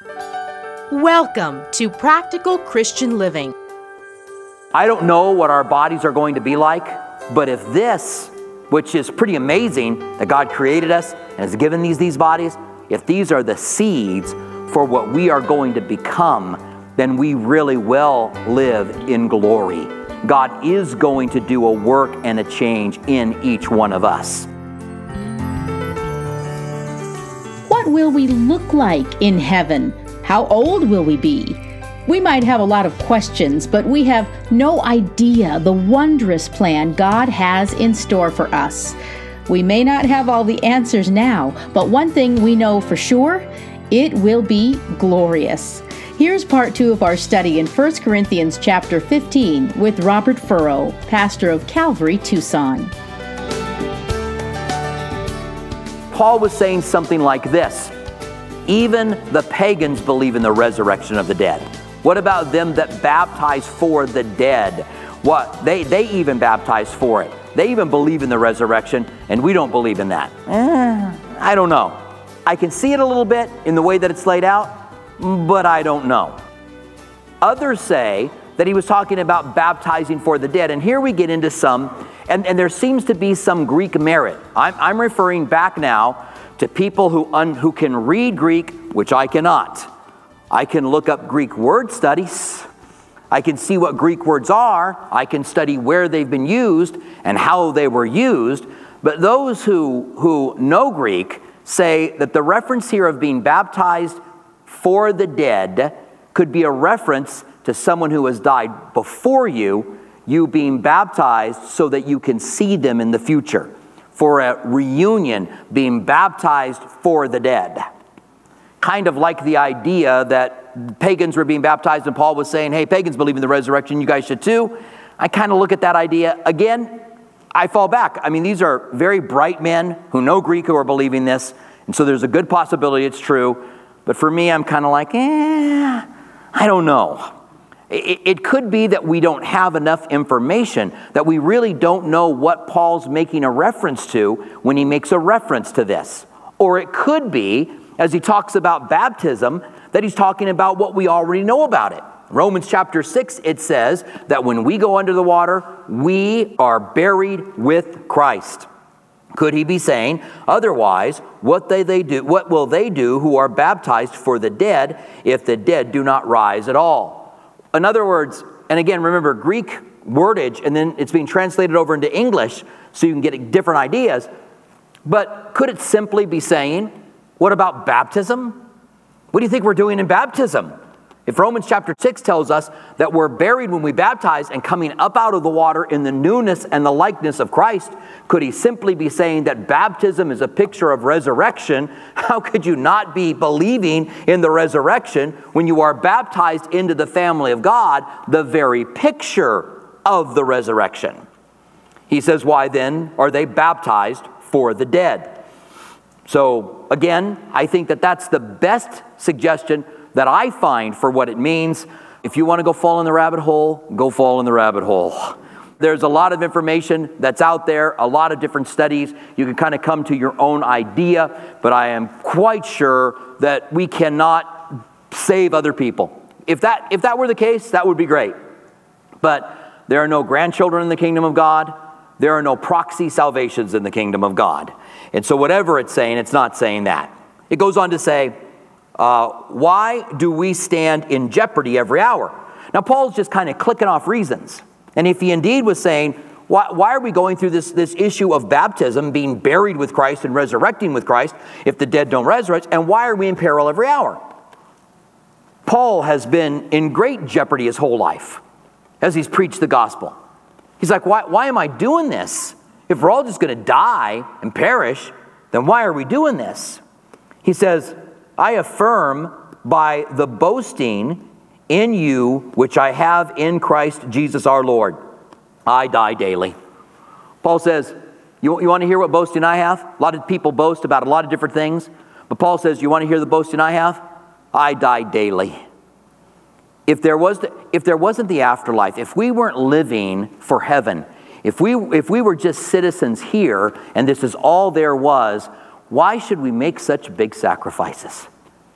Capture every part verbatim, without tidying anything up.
Welcome to Practical Christian Living. I don't know what our bodies are going to be like, but if this, which is pretty amazing that God created us and has given these these bodies, if these are the seeds for what we are going to become, then we really will live in glory. God is going to do a work and a change in each one of us. What will we look like in heaven? How old will we be? We might have a lot of questions, but we have no idea the wondrous plan God has in store for us. We may not have all the answers now, but one thing we know for sure, it will be glorious. Here's part two of our study in First Corinthians chapter fifteen with Robert Furrow, pastor of Calvary, Tucson. Paul was saying something like this: even the pagans believe in the resurrection of the dead. What about them that baptize for the dead? What? They, they even baptize for it. They even believe in the resurrection, and we don't believe in that. Eh, I don't know. I can see it a little bit in the way that it's laid out, but I don't know. Others say that he was talking about baptizing for the dead, and here we get into some, and, and there seems to be some Greek merit. I'm, I'm referring back now to people who, un, who can read Greek, which I cannot. I can look up Greek word studies. I can see what Greek words are. I can study where they've been used and how they were used. But those who, who know Greek say that the reference here of being baptized for the dead could be a reference to someone who has died before you, you being baptized so that you can see them in the future. For a reunion, being baptized for the dead. Kind of like the idea that pagans were being baptized and Paul was saying, hey, pagans believe in the resurrection, you guys should too. I kind of look at that idea. Again, I fall back. I mean, these are very bright men who know Greek who are believing this, and so there's a good possibility it's true. But for me, I'm kind of like, eh, I don't know. It, it could be that we don't have enough information, that we really don't know what Paul's making a reference to when he makes a reference to this. Or it could be, as he talks about baptism, that he's talking about what we already know about it. Romans chapter six, it says that when we go under the water, we are buried with Christ. Could he be saying, otherwise, what they, they do, what will they do who are baptized for the dead if the dead do not rise at all? In other words, and again, remember Greek wordage, and then it's being translated over into English so you can get different ideas. But could it simply be saying, what about baptism? What do you think we're doing in baptism? If Romans chapter six tells us that we're buried when we baptize and coming up out of the water in the newness and the likeness of Christ, could he simply be saying that baptism is a picture of resurrection? How could you not be believing in the resurrection when you are baptized into the family of God, the very picture of the resurrection? He says, why then are they baptized for the dead? So again, I think that that's the best suggestion that I find for what it means. If you want to go fall in the rabbit hole, go fall in the rabbit hole. There's a lot of information that's out there, a lot of different studies. You can kind of come to your own idea, but I am quite sure that we cannot save other people. If that, if that were the case, that would be great. But there are no grandchildren in the kingdom of God. There are no proxy salvations in the kingdom of God. And so whatever it's saying, it's not saying that. It goes on to say, Uh, why do we stand in jeopardy every hour? Now, Paul's just kind of clicking off reasons. And if he indeed was saying, why, why are we going through this, this issue of baptism, being buried with Christ and resurrecting with Christ if the dead don't resurrect, and why are we in peril every hour? Paul has been in great jeopardy his whole life as he's preached the gospel. He's like, why, why am I doing this? If we're all just going to die and perish, then why are we doing this? He says, I affirm by the boasting in you which I have in Christ Jesus our Lord. I die daily. Paul says, you, you want to hear what boasting I have? A lot of people boast about a lot of different things. But Paul says, you want to hear the boasting I have? I die daily. If there was, the, if there wasn't the afterlife, if we weren't living for heaven, if we, if we were just citizens here and this is all there was, why should we make such big sacrifices?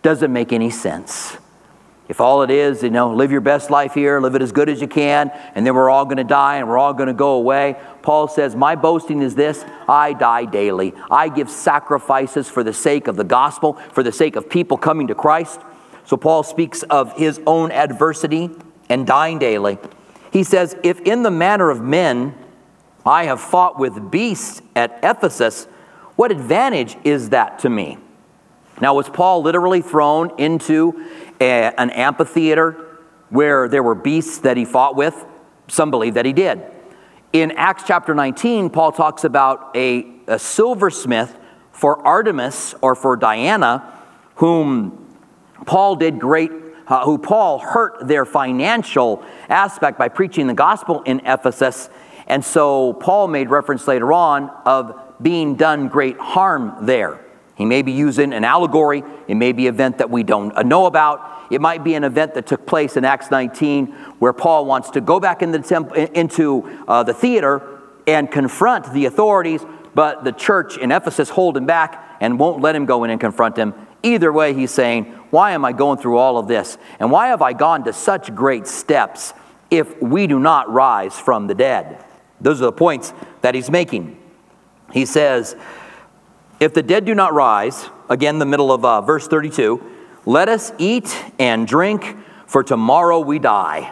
doesn't make any sense. If all it is, you know, live your best life here, live it as good as you can, and then we're all going to die and we're all going to go away. Paul says, my boasting is this: I die daily. I give sacrifices for the sake of the gospel, for the sake of people coming to Christ. So Paul speaks of his own adversity and dying daily. He says, if in the manner of men I have fought with beasts at Ephesus, what advantage is that to me? Now, was Paul literally thrown into a, an amphitheater where there were beasts that he fought with? Some believe that he did. In Acts chapter nineteen, Paul talks about a, a silversmith for Artemis or for Diana, whom Paul did great, uh, who Paul hurt their financial aspect by preaching the gospel in Ephesus. And so Paul made reference later on of being done great harm there. He may be using an allegory. It may be an event that we don't know about. It might be an event that took place in Acts nineteen where Paul wants to go back into the, temp- into, uh, the theater and confront the authorities, but the church in Ephesus hold him back and won't let him go in and confront him. Either way, he's saying, why am I going through all of this? And why have I gone to such great steps if we do not rise from the dead? Those are the points that he's making. He says, if the dead do not rise, again, the middle of uh, verse thirty-two, let us eat and drink, for tomorrow we die.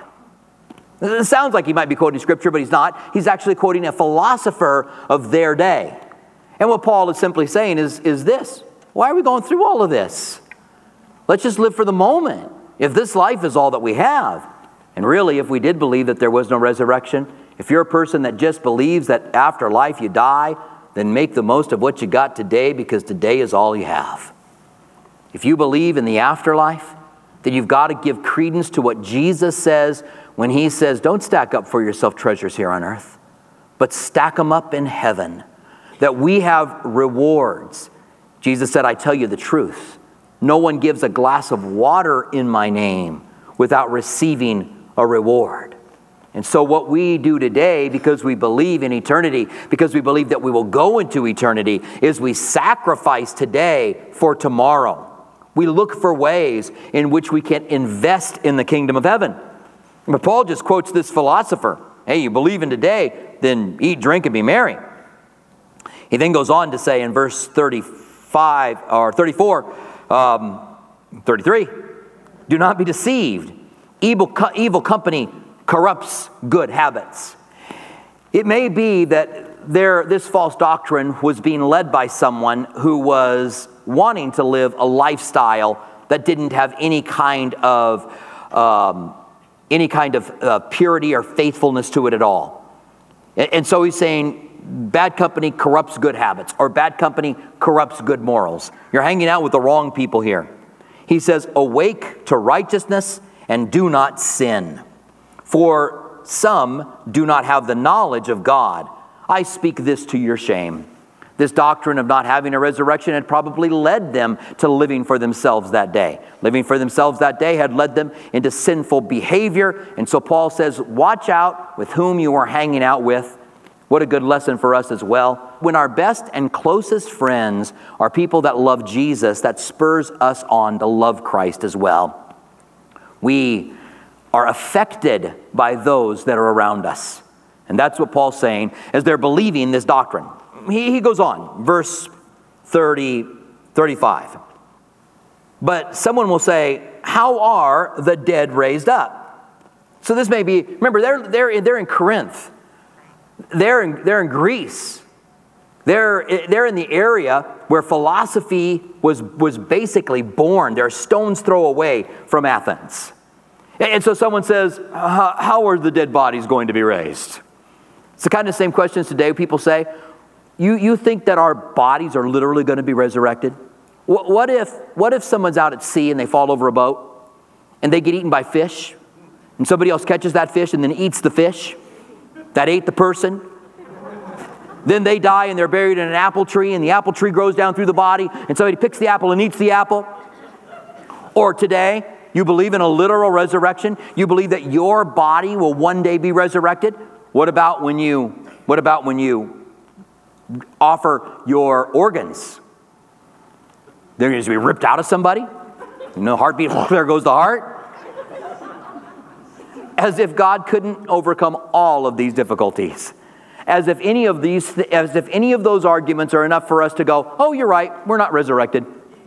It sounds like he might be quoting scripture, but he's not. He's actually quoting a philosopher of their day. And what Paul is simply saying is, is this: why are we going through all of this? Let's just live for the moment. If this life is all that we have, and really, if we did believe that there was no resurrection, if you're a person that just believes that after life you die, then make the most of what you got today, because today is all you have. If you believe in the afterlife, then you've got to give credence to what Jesus says when he says, don't stack up for yourself treasures here on earth, but stack them up in heaven, that we have rewards. Jesus said, I tell you the truth. No one gives a glass of water in my name without receiving a reward. And so what we do today, because we believe in eternity, because we believe that we will go into eternity, is we sacrifice today for tomorrow. We look for ways in which we can invest in the kingdom of heaven. But Paul just quotes this philosopher. Hey, you believe in today, then eat, drink, and be merry. He then goes on to say in verse thirty-five or thirty-four, um, thirty-three, do not be deceived. Evil, co- evil company corrupts good habits. It may be that there, this false doctrine was being led by someone who was wanting to live a lifestyle that didn't have any kind of um, any kind of uh, purity or faithfulness to it at all. And, and so he's saying bad company corrupts good habits, or bad company corrupts good morals. You're hanging out with the wrong people here. He says, awake to righteousness and do not sin. For some do not have the knowledge of God. I speak this to your shame. This doctrine of not having a resurrection had probably led them to living for themselves that day. Living for themselves that day had led them into sinful behavior. And so Paul says, watch out with whom you are hanging out with. What a good lesson for us as well. When our best and closest friends are people that love Jesus, that spurs us on to love Christ as well. We are affected by those that are around us. And that's what Paul's saying as they're believing this doctrine. He, he goes on, verse thirty, thirty-five. But someone will say, how are the dead raised up? So this may be, remember, they're, they're, they're in Corinth. They're in, they're in Greece. They're, they're in the area where philosophy was, was basically born. They're a stone's throw away from Athens. And so someone says, how are the dead bodies going to be raised? It's the kind of same questions today people say, you, you think that our bodies are literally going to be resurrected? What, what if, what if someone's out at sea and they fall over a boat and they get eaten by fish and somebody else catches that fish and then eats the fish that ate the person? Then they die and they're buried in an apple tree and the apple tree grows down through the body and somebody picks the apple and eats the apple. Or today, you believe in a literal resurrection. You believe that your body will one day be resurrected. What about when you, what about when you offer your organs? They're going to be ripped out of somebody? You know, heartbeat, there goes the heart. As if God couldn't overcome all of these difficulties. As if any of these, as if any of those arguments are enough for us to go, oh, you're right, we're not resurrected.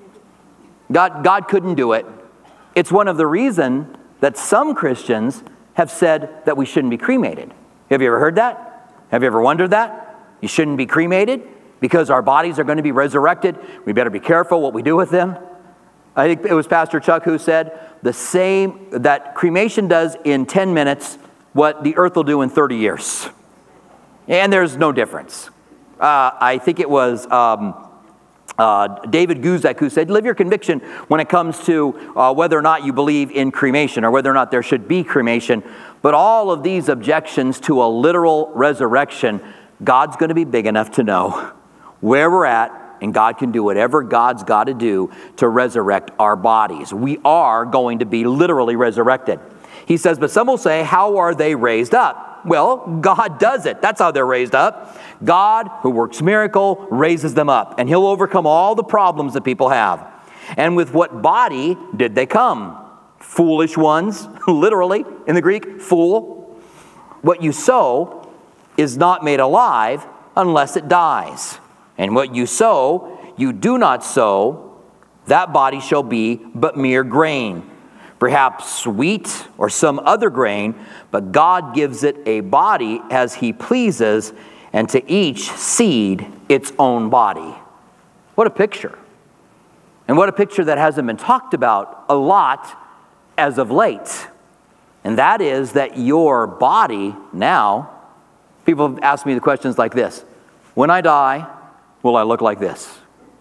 God, God couldn't do it. It's one of the reasons that some Christians have said that we shouldn't be cremated. Have you ever heard that? Have you ever wondered that? You shouldn't be cremated because our bodies are going to be resurrected. We better be careful what we do with them. I think it was Pastor Chuck who said the same, that cremation does in ten minutes what the earth will do in thirty years. And there's no difference. Uh, I think it was um, uh, David Guzek who said, live your conviction when it comes to uh, whether or not you believe in cremation or whether or not there should be cremation. But all of these objections to a literal resurrection, God's going to be big enough to know where we're at, and God can do whatever God's got to do to resurrect our bodies. We are going to be literally resurrected. He says, but some will say, how are they raised up? Well, God does it. That's how they're raised up. God, who works miracle, raises them up, and he'll overcome all the problems that people have. And with what body did they come? Foolish ones, literally, in the Greek, fool. What you sow is not made alive unless it dies. And what you sow, you do not sow, that body shall be but mere grain. Perhaps wheat or some other grain, but God gives it a body as he pleases, and to each seed its own body. What a picture. And what a picture that hasn't been talked about a lot as of late. And that is that your body now, people have asked me the questions like this. When I die, will I look like this?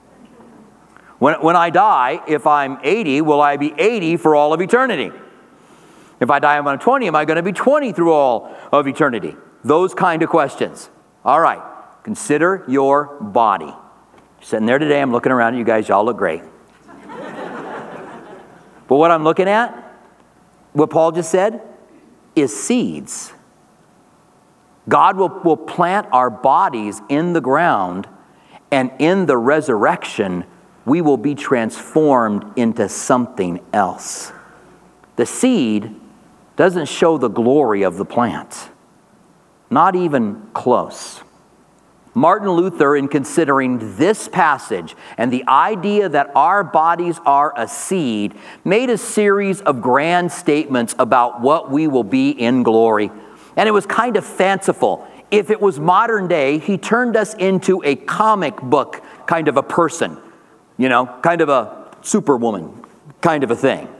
When, when I die, if I'm eighty, will I be eighty for all of eternity? If I die when I'm twenty, am I going to be twenty through all of eternity? Those kind of questions. All right, consider your body. Sitting there today, I'm looking around at you guys, y'all look great. But what I'm looking at, what Paul just said, is seeds. God will, will plant our bodies in the ground, and in the resurrection, we will be transformed into something else. The seed doesn't show the glory of the plant. Not even close. Martin Luther, in considering this passage and the idea that our bodies are a seed, made a series of grand statements about what we will be in glory. And it was kind of fanciful. If it was modern day, he turned us into a comic book kind of a person. You know, kind of a superwoman kind of a thing.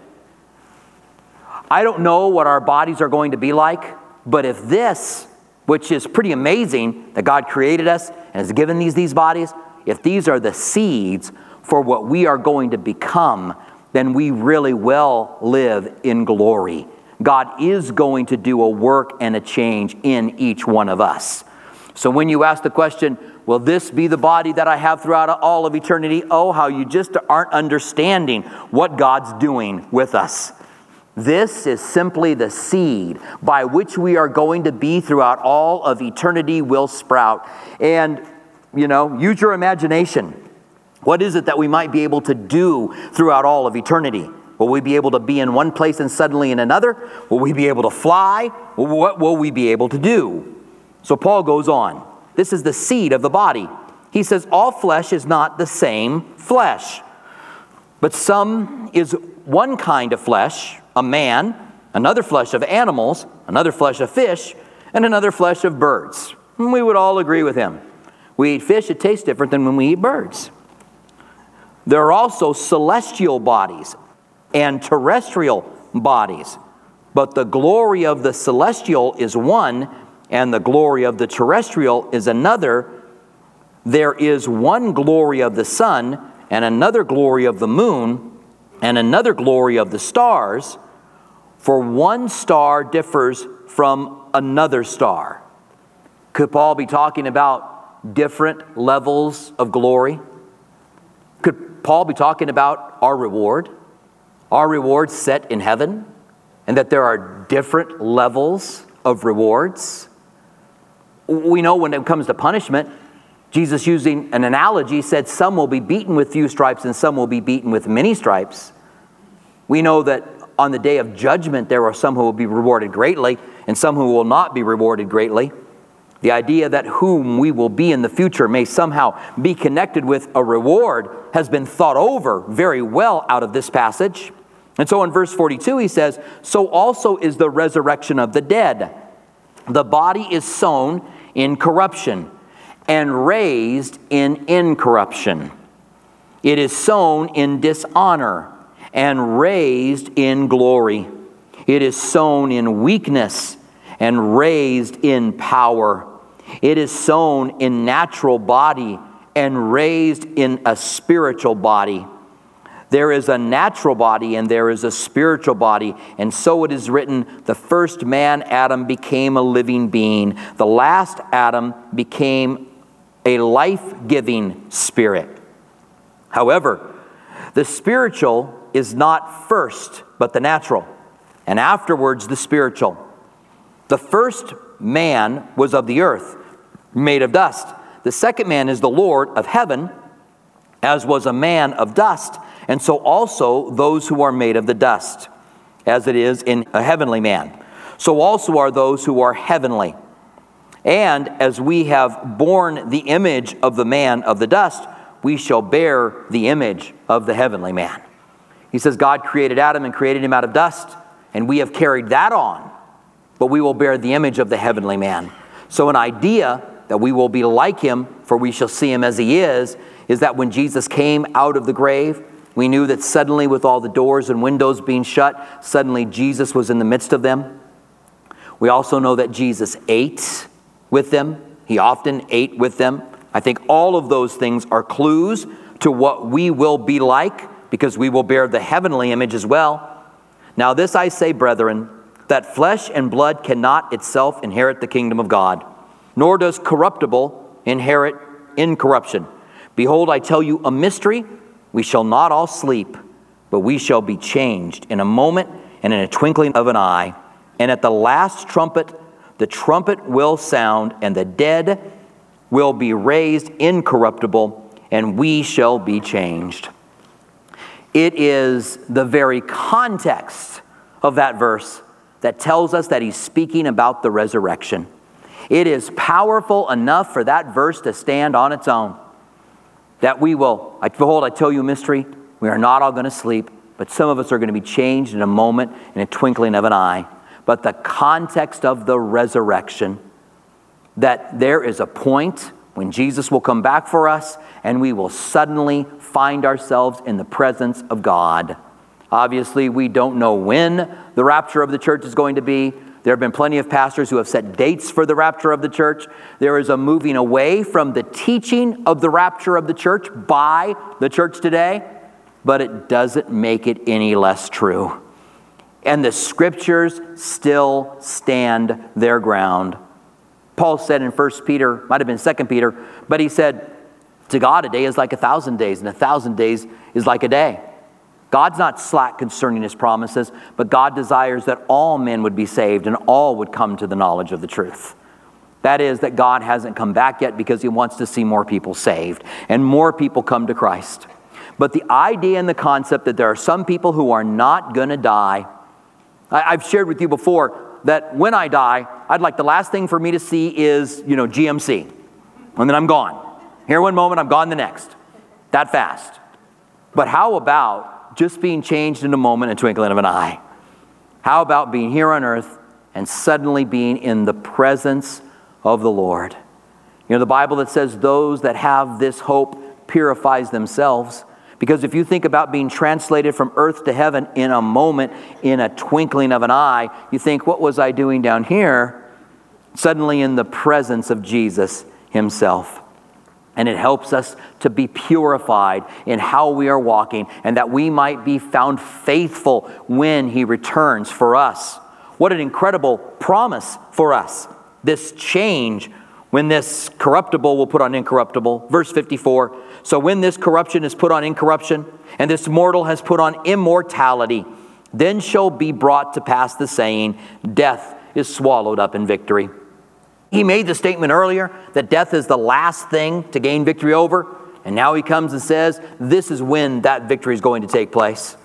I don't know what our bodies are going to be like, but if this, which is pretty amazing that God created us and has given these these bodies, if these are the seeds for what we are going to become, then we really will live in glory. God is going to do a work and a change in each one of us. So when you ask the question, will this be the body that I have throughout all of eternity? Oh, how you just aren't understanding what God's doing with us. This is simply the seed by which we are going to be throughout all of eternity will sprout. And, you know, use your imagination. What is it that we might be able to do throughout all of eternity? Will we be able to be in one place and suddenly in another? Will we be able to fly? What will we be able to do? So Paul goes on. This is the seed of the body. He says, all flesh is not the same flesh, but some is one kind of flesh, a man, another flesh of animals, another flesh of fish, and another flesh of birds. And we would all agree with him. We eat fish, it tastes different than when we eat birds. There are also celestial bodies and terrestrial bodies, but the glory of the celestial is one, and the glory of the terrestrial is another. There is one glory of the sun, and another glory of the moon, and another glory of the stars, for one star differs from another star. Could Paul be talking about different levels of glory? Could Paul be talking about our reward? Our reward set in heaven? And that there are different levels of rewards? We know when it comes to punishment, Jesus, using an analogy, said some will be beaten with few stripes and some will be beaten with many stripes. We know that on the day of judgment, there are some who will be rewarded greatly and some who will not be rewarded greatly. The idea that whom we will be in the future may somehow be connected with a reward has been thought over very well out of this passage. And so in verse forty-two, he says, so also is the resurrection of the dead. The body is sown in corruption and raised in incorruption. It is sown in dishonor and raised in glory. It is sown in weakness and raised in power. It is sown in natural body and raised in a spiritual body. There is a natural body and there is a spiritual body. And so it is written, the first man, Adam, became a living being. The last Adam became a life-giving spirit. However, the spiritual is not first, but the natural, and afterwards the spiritual. The first man was of the earth, made of dust. The second man is the Lord of heaven, as was a man of dust, and so also those who are made of the dust, as it is in a heavenly man. So also are those who are heavenly. And as we have borne the image of the man of the dust, we shall bear the image of the heavenly man. He says God created Adam and created him out of dust, and we have carried that on, but we will bear the image of the heavenly man. So an idea that we will be like him, for we shall see him as he is, is that when Jesus came out of the grave, we knew that suddenly with all the doors and windows being shut, suddenly Jesus was in the midst of them. We also know that Jesus ate with them. He often ate with them. I think all of those things are clues to what we will be like, because we will bear the heavenly image as well. Now this I say, brethren, that flesh and blood cannot itself inherit the kingdom of God, nor does corruptible inherit incorruption. Behold, I tell you a mystery. We shall not all sleep, but we shall be changed in a moment and in a twinkling of an eye. And at the last trumpet, the trumpet will sound, and the dead will be raised incorruptible, and we shall be changed. It is the very context of that verse that tells us that he's speaking about the resurrection. It is powerful enough for that verse to stand on its own. That we will, I, behold, I tell you a mystery, we are not all going to sleep, but some of us are going to be changed in a moment, in a twinkling of an eye. But the context of the resurrection, that there is a point when Jesus will come back for us, and we will suddenly find ourselves in the presence of God. Obviously, we don't know when the rapture of the church is going to be. There have been plenty of pastors who have set dates for the rapture of the church. There is a moving away from the teaching of the rapture of the church by the church today, but it doesn't make it any less true. And the scriptures still stand their ground. Paul said in First Peter, might have been Second Peter, but he said, to God a day is like a thousand days, and a thousand days is like a day. God's not slack concerning his promises, but God desires that all men would be saved and all would come to the knowledge of the truth. That is, that God hasn't come back yet because he wants to see more people saved and more people come to Christ. But the idea and the concept that there are some people who are not going to die. I've shared with you before that when I die, I'd like the last thing for me to see is, you know, G M C. And then I'm gone. Here one moment, I'm gone the next. That fast. But how about just being changed in a moment, a twinkling of an eye? How about being here on earth and suddenly being in the presence of the Lord? You know, the Bible that says those that have this hope purifies themselves. Because if you think about being translated from earth to heaven in a moment, in a twinkling of an eye, you think, what was I doing down here? Suddenly in the presence of Jesus himself. And it helps us to be purified in how we are walking, and that we might be found faithful when he returns for us. What an incredible promise for us. This change when this corruptible will put on incorruptible. Verse fifty-four, so when this corruption is put on incorruption, and this mortal has put on immortality, then shall be brought to pass the saying, death is swallowed up in victory. He made the statement earlier that death is the last thing to gain victory over. And now he comes and says, this is when that victory is going to take place.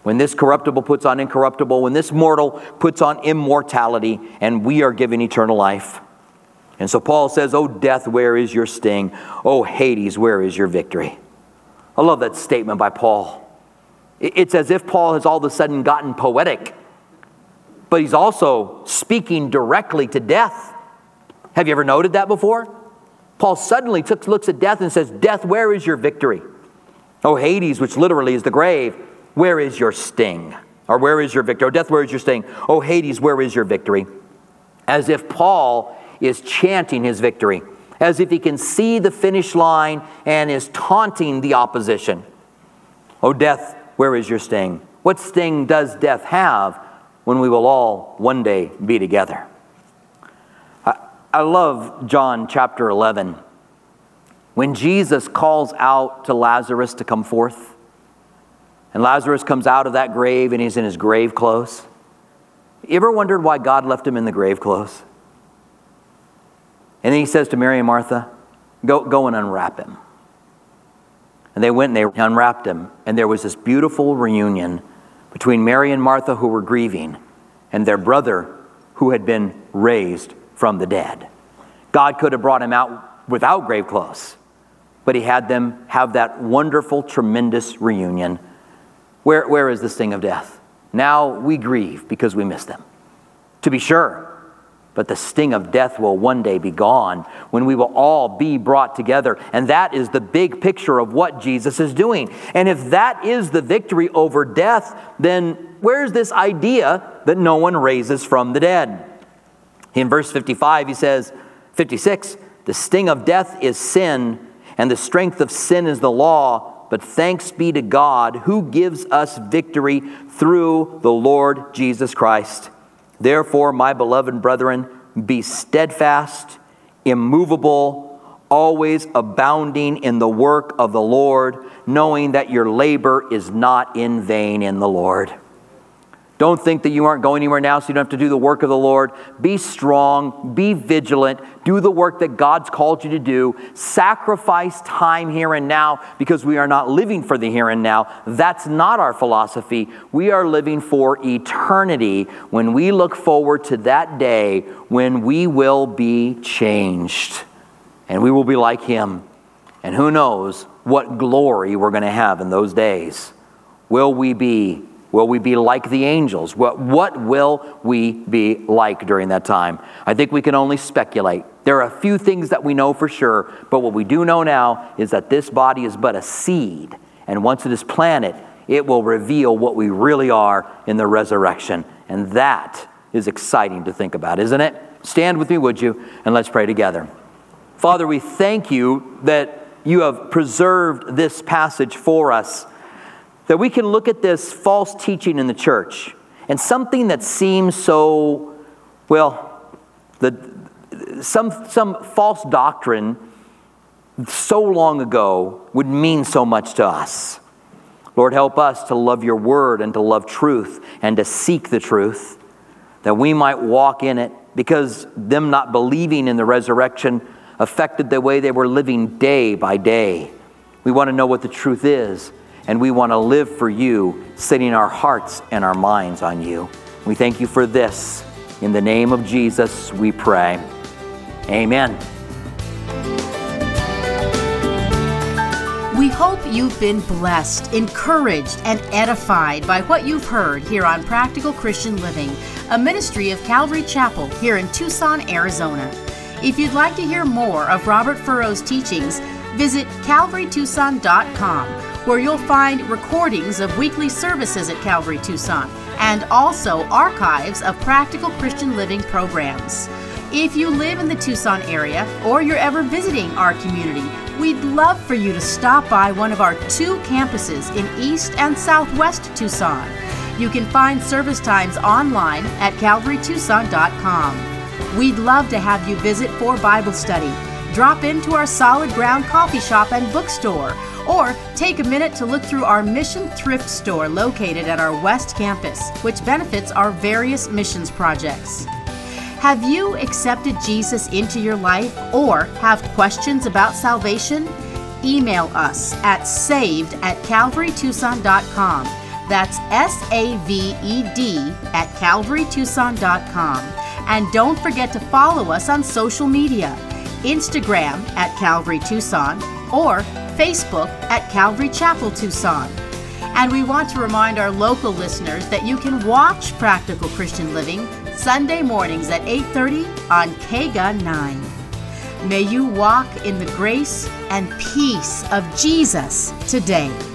When this corruptible puts on incorruptible, when this mortal puts on immortality, and we are given eternal life. And so Paul says, "O death, where is your sting? O Hades, where is your victory?" I love that statement by Paul. It's as if Paul has all of a sudden gotten poetic, but he's also speaking directly to death. Have you ever noted that before? Paul suddenly took, looks at death and says, "Death, where is your victory? O Hades," which literally is the grave, "where is your sting?" Or where is your victory? "O death, where is your sting? O Hades, where is your victory?" As if Paul is chanting his victory, as if he can see the finish line and is taunting the opposition. "O death, where is your sting?" What sting does death have when we will all one day be together? I, I love John chapter eleven. When Jesus calls out to Lazarus to come forth, and Lazarus comes out of that grave and he's in his grave clothes. You ever wondered why God left him in the grave clothes? And then he says to Mary and Martha, go, go and unwrap him. And they went and they unwrapped him. And there was this beautiful reunion between Mary and Martha, who were grieving, and their brother who had been raised from the dead. God could have brought him out without grave clothes, but he had them have that wonderful, tremendous reunion. Where, where is the sting of death? Now we grieve because we miss them, to be sure. But the sting of death will one day be gone when we will all be brought together. And that is the big picture of what Jesus is doing. And if that is the victory over death, then where's this idea that no one raises from the dead? In verse fifty-five, he says, fifty-six, "The sting of death is sin, and the strength of sin is the law. But thanks be to God who gives us victory through the Lord Jesus Christ. Therefore, my beloved brethren, be steadfast, immovable, always abounding in the work of the Lord, knowing that your labor is not in vain in the Lord." Don't think that you aren't going anywhere now so you don't have to do the work of the Lord. Be strong, be vigilant, do the work that God's called you to do. Sacrifice time here and now, because we are not living for the here and now. That's not our philosophy. We are living for eternity when we look forward to that day when we will be changed and we will be like Him. And who knows what glory we're going to have in those days. Will we be Will we be like the angels? What, what will we be like during that time? I think we can only speculate. There are a few things that we know for sure, but what we do know now is that this body is but a seed. And once it is planted, it will reveal what we really are in the resurrection. And that is exciting to think about, isn't it? Stand with me, would you? And let's pray together. Father, we thank you that you have preserved this passage for us, that we can look at this false teaching in the church and something that seems so, well, the, some, some false doctrine so long ago would mean so much to us. Lord, help us to love your word and to love truth and to seek the truth, that we might walk in it, because them not believing in the resurrection affected the way they were living day by day. We want to know what the truth is. And we want to live for you, setting our hearts and our minds on you. We thank you for this. In the name of Jesus, we pray. Amen. We hope you've been blessed, encouraged, and edified by what you've heard here on Practical Christian Living, a ministry of Calvary Chapel here in Tucson, Arizona. If you'd like to hear more of Robert Furrow's teachings, visit calvary tucson dot com, where you'll find recordings of weekly services at Calvary Tucson and also archives of Practical Christian Living programs. If you live in the Tucson area or you're ever visiting our community, we'd love for you to stop by one of our two campuses in East and Southwest Tucson. You can find service times online at calvary tucson dot com. We'd love to have you visit for Bible study. Drop into our Solid Ground coffee shop and bookstore, or take a minute to look through our mission thrift store located at our West Campus, which benefits our various missions projects. Have you accepted Jesus into your life or have questions about salvation? Email us at saved at calvary tucson dot com. That's S A V E D at calvary tucson dot com. And don't forget to follow us on social media, Instagram at Calvary Tucson or Facebook at Calvary Chapel Tucson. And we want to remind our local listeners that you can watch Practical Christian Living Sunday mornings at eight thirty on K G A nine. May you walk in the grace and peace of Jesus today.